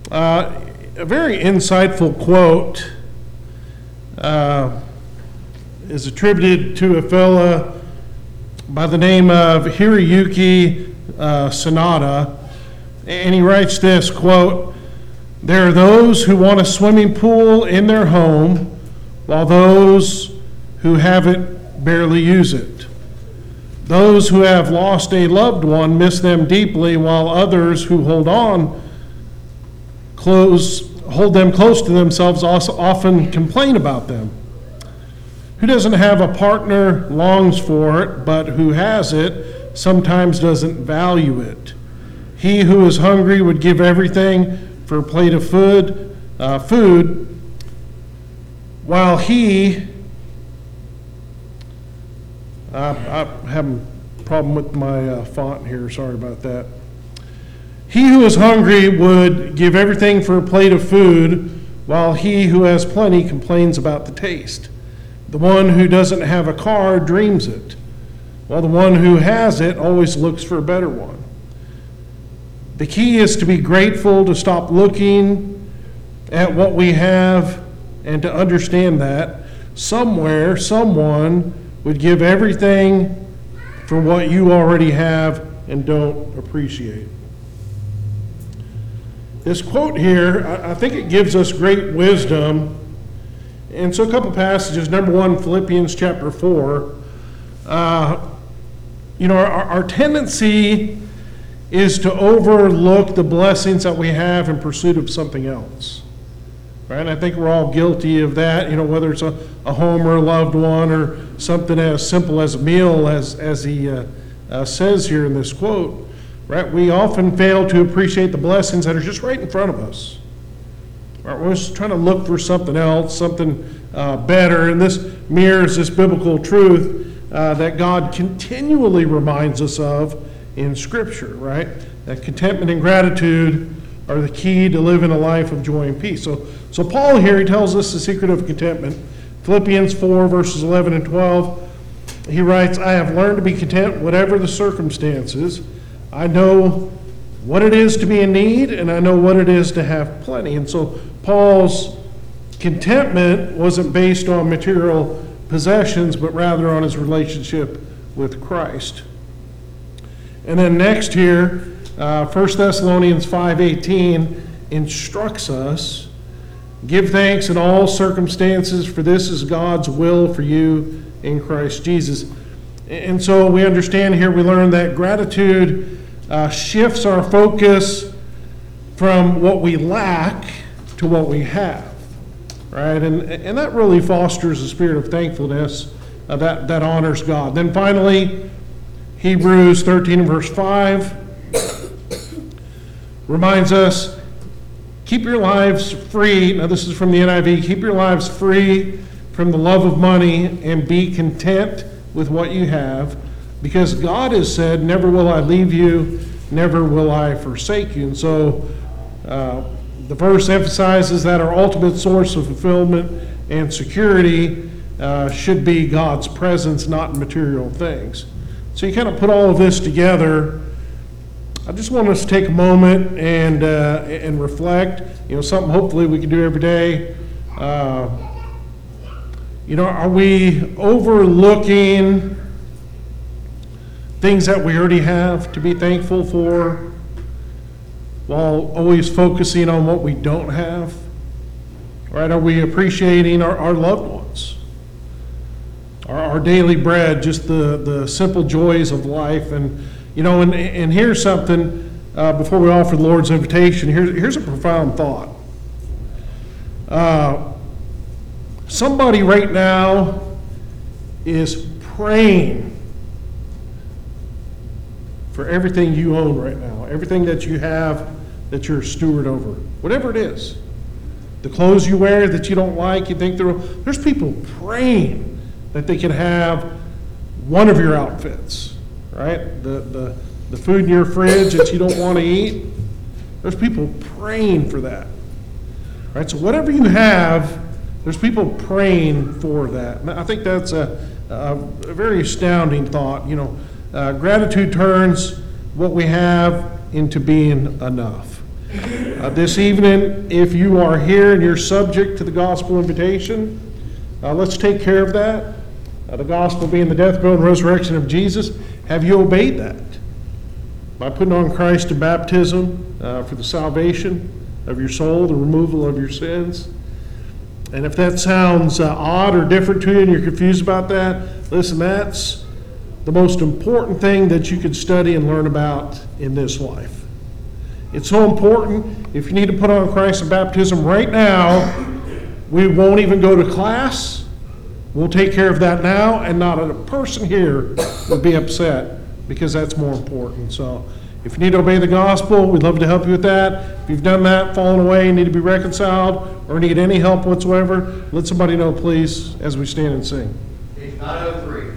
A very insightful quote is attributed to a fella by the name of Hiroyuki Sanada, and he writes this, quote, "There are those who want a swimming pool in their home, while those who have it barely use it. Those who have lost a loved one miss them deeply, while others who hold them close to themselves also often complain about them. Who doesn't have a partner longs for it, but who has it sometimes doesn't value it. He who is hungry would give everything for a plate of food, while he, I'm having a problem with my font here, sorry about that. He who is hungry would give everything for a plate of food, while he who has plenty complains about the taste. The one who doesn't have a car dreams it, while the one who has it always looks for a better one. The key is to be grateful, to stop looking at what we have, and to understand that somewhere, someone would give everything for what you already have and don't appreciate." This quote here, I think it gives us great wisdom. And so a couple passages. Number one, Philippians chapter 4. Our tendency is to overlook the blessings that we have in pursuit of something else. Right? And I think we're all guilty of that, whether it's a home or a loved one or something as simple as a meal, as he says here in this quote. Right? We often fail to appreciate the blessings that are just right in front of us. Right? We're just trying to look for something else, something better, and this mirrors this biblical truth that God continually reminds us of in Scripture, right? That contentment and gratitude are the key to living a life of joy and peace. So Paul here, he tells us the secret of contentment. Philippians 4, verses 11 and 12, he writes, "I have learned to be content whatever the circumstances. I know what it is to be in need, and I know what it is to have plenty." And so Paul's contentment wasn't based on material possessions, but rather on his relationship with Christ. And then next here, 1 Thessalonians 5:18 instructs us, "Give thanks in all circumstances, for this is God's will for you in Christ Jesus." And so we understand here, we learn that gratitude shifts our focus from what we lack to what we have, right? And that really fosters a spirit of thankfulness that honors God. Then finally, Hebrews 13 verse 5 reminds us, keep your lives free. Now this is from the NIV. Keep your lives free from the love of money and be content with what you have, because God has said, "Never will I leave you, never will I forsake you." And so the verse emphasizes that our ultimate source of fulfillment and security should be God's presence, not material things. So you kind of put all of this together. I just want us to take a moment and reflect. Something hopefully we can do every day. Are we overlooking things that we already have to be thankful for, while always focusing on what we don't have? Right? Are we appreciating our loved ones, our daily bread, just the simple joys of life? And here's something before we offer the Lord's invitation. Here's a profound thought. Somebody right now is praying for everything you own right now, everything that you have that you're a steward over, whatever it is. The clothes you wear that you don't like, you think there's people praying that they can have one of your outfits, right? The food in your fridge that you don't want to eat, there's people praying for that, right? So whatever you have, there's people praying for that. And I think that's a very astounding thought. Gratitude turns what we have into being enough. This evening, if you are here and you're subject to the gospel invitation, let's take care of that. The gospel being the death, burial, and resurrection of Jesus. Have you obeyed that? By putting on Christ in baptism for the salvation of your soul, the removal of your sins. And if that sounds odd or different to you and you're confused about that, listen, that's the most important thing that you could study and learn about in this life. It's so important. If you need to put on Christ in baptism right now, we won't even go to class. We'll take care of that now, and not a person here will be upset, because that's more important. So if you need to obey the gospel, we'd love to help you with that. If you've done that, fallen away, need to be reconciled, or need any help whatsoever, let somebody know, please, as we stand and sing. Page 903.